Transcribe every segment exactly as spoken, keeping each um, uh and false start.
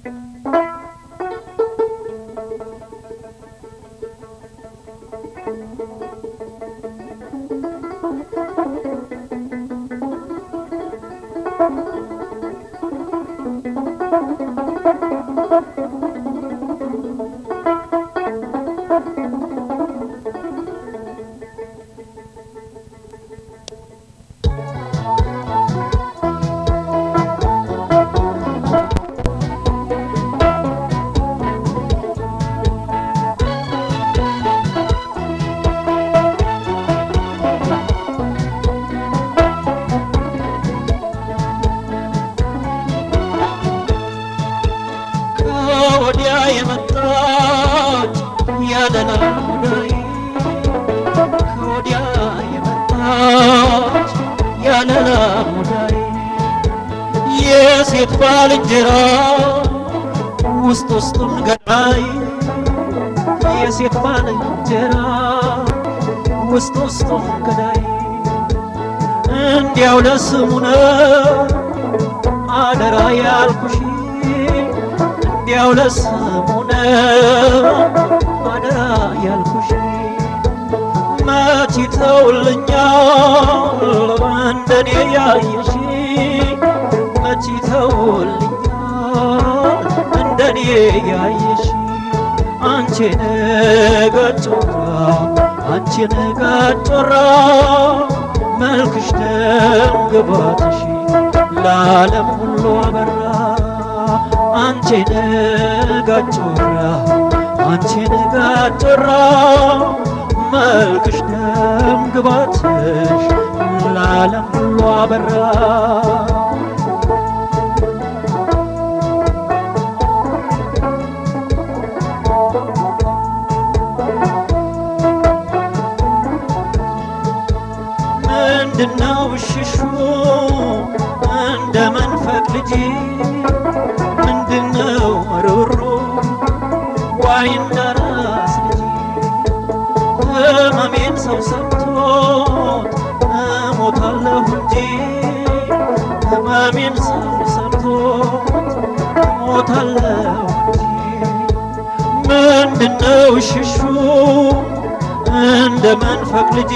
የሴት ባልንጀራ ውስጥ ውስጡን ገዳይ የሴት ባልንጀራ ውስጥ ውስጡን ገዳይ እንዲያው ለስሙ ነው አደራ ያልኩሽ እንዲያው ለስሙ ነው አደራ ያልኩሽ መች ተውልኛል እንደኔ ያየሽ መች ተውልኛል እንደኔ ያየሽ አንቺ ነጋጮራ አንቺ ነጋጮራ መልክሽ ደም ግባትሽ ለዓለም ሁሉ አበራ አንቺ ነጋጮራ አንቺ ነጋጮራ መልክሽ ደም ግባትሽ ለዓለም ሁሉ አበራ ምንድነው ሽሹ እንደ መንፈቅ ልጅ ምንድነው ሩሩ ዋይ እንደራስ ልጅ ህመሜን ሰው ሰምቶት እሞታለሁ እንጂ ህመሜን ሰው ሰምቶት እሞታለሁ እንጂ ምንድነው ሽሹ እንደ መንፈቅ ልጅ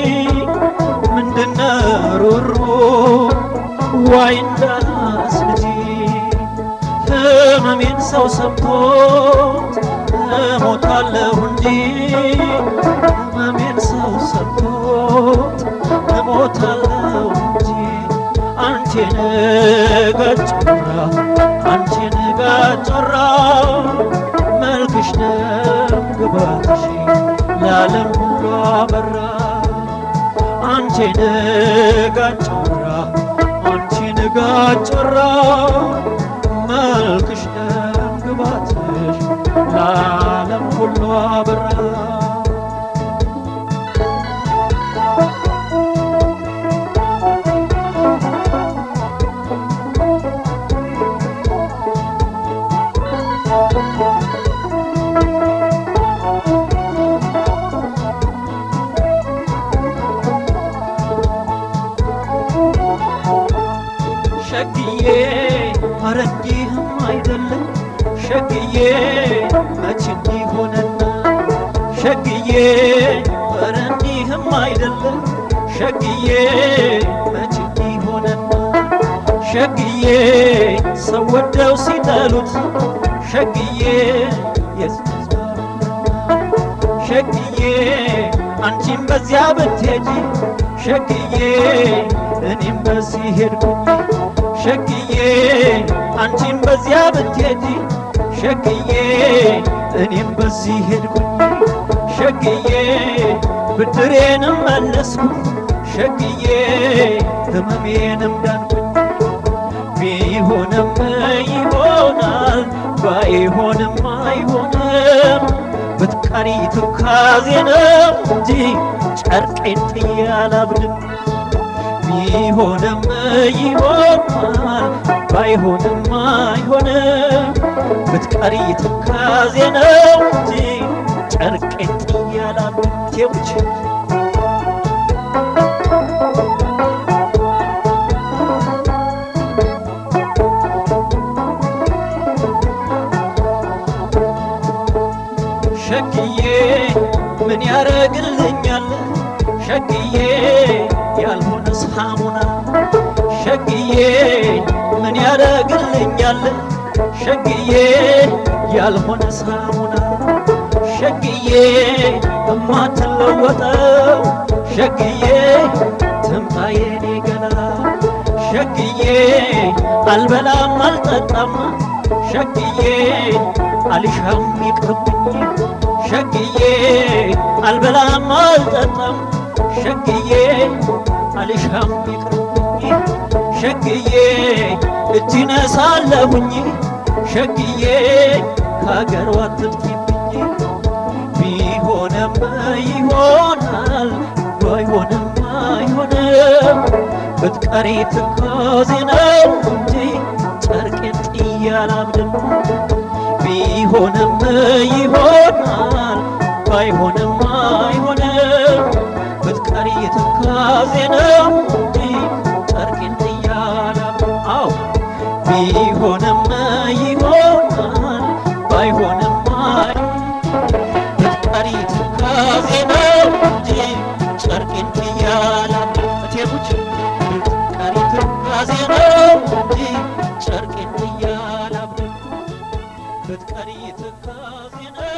ምንድነው ሩሩ ዋይ እንደራስ ልጅ ህመሜን ሰው ሰምቶት እሞታለሁ እንጂ ህመሜን ሰው ሰምቶት እሞታለሁ እንጂ አንቺ ነጋጮራ አንቺ ነጋጮራ መልክሽ ደም ግባትሽ ለዓለም ሁሉ አበራ አንቺ ነጋጮራ አንቺ ነጋጮራ መልክሽ ደም ግባትሽ ለዓለም ሁሉ አበራ ሸግዬ ኧረ እንዲህም አይደለም ሸግዬ መች እንዲሆነና ሸግዬ ኧረ እንዲህም አይደለም ሸግዬ መች እንዲሆነና ሸግዬ ሰው ወደው ሲጠሉት ሸግዬ ሸግዬ አንቺም በዚያ ብትሄጂ ሸግዬ እኔም በዚህ ሄድኩኝ ሸግዬ አንቺም በዚያ ብትሄጂ ሸግዬ እኔም በዚህ ሄድኩኝ ሸግዬ ብድሬንም መለስኩ ሸግዬ ህመሜንም ዳንኩኝ ቢሆንም ይሆናል ባይሆንም አይሆንም ብትቀሪ ትካዜ ነው እንጂ ጨርቄን ጥዬ አላብድም ቢሆንም ይሆናል ባይሆንም አይሆንም ብትቀሪ ትካዜ ነው እንጂ ጨርቄን ጥዬ አላብድም ቴውች ሸግዬ ምን ያረግልኛል ሸግዬ ያልሆነ ሳሙና ሸግዬ ምን ያረግልኛል ሸግዬ ያልሆነ ሳሙና ሸግዬ እማትለወጠው ሸግዬ ትምጣ የኔ ገላ ሸግዬ አልበላም አልጠጣም ሸግዬ አልሻም ይቅርብኝ ሸግዬ አልበላም አልጠጣም ሸግዬ አልሻም ይቅርብኝ ሸግዬ እጅ ነሳለሁኝ ሸግዬ ከሀገሯ አትጥፊብኝ ቢሆንም ይሆናል ባይሆንም አይሆንም ብትቀሪ ትካዜ ነው እንጂ ጨርቄን ጥዬ አላብድም ቢሆንም ይሆናል ባይሆንም አይሆንም ብትቀሪ ትካዜ ነው እንጂ ጨርቄን ጥዬ አላብድም አዎ ቢሆንም ይሆናል ባይሆንም ብትቀሪ ትካዜ ነው እንጂ ጨርቄን ጥዬ አላብድም እቴቡች ብትቀሪ ትካዜ ነው እንጂ ጨርቄን ጥዬ አላብድም ብትቀሪ ትካዜ ነው